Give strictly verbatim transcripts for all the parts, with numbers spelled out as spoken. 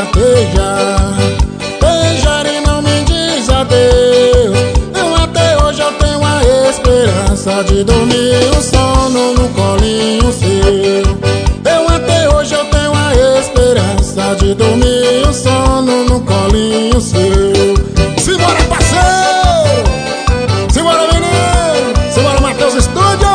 queija, beijar e não me diz adeus. Eu até hoje eu tenho a esperança de dormir um sono no colinho seu. Eu até hoje eu tenho a esperança de dormir um sono no colinho seu. Simbora, parceiro! Simbora, menino! Simbora, Matheus Estúdio!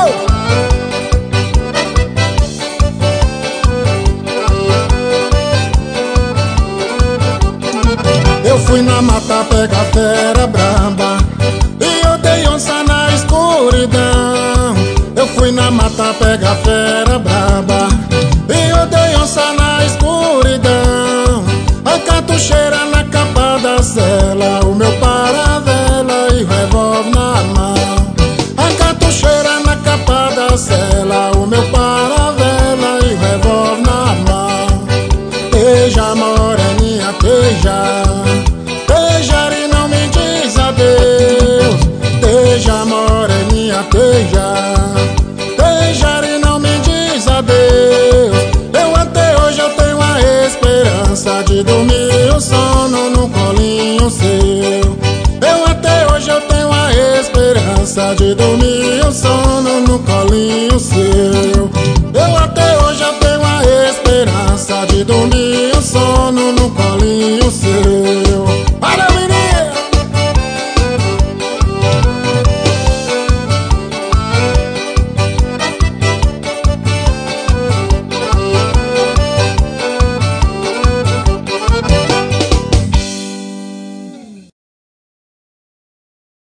Eu fui na mata pegar fera braba e eu dei onça na escuridão. Eu fui na mata pegar fera braba e eu dei onça na escuridão. A catucheira na capa da cela, o meu paravela e o revólver na mão. A catucheira na capa da cela, o meu paravela e o revólver na mão. Beija, moreninha, beija, beijar e não me diz adeus. Beija, moreninha, beija, beijar e não me diz adeus. Eu até hoje eu tenho a esperança de dormir um sono no colinho seu. Eu até hoje eu tenho a esperança de dormir um sono no colinho seu. Eu até hoje eu tenho a esperança de dormir um sono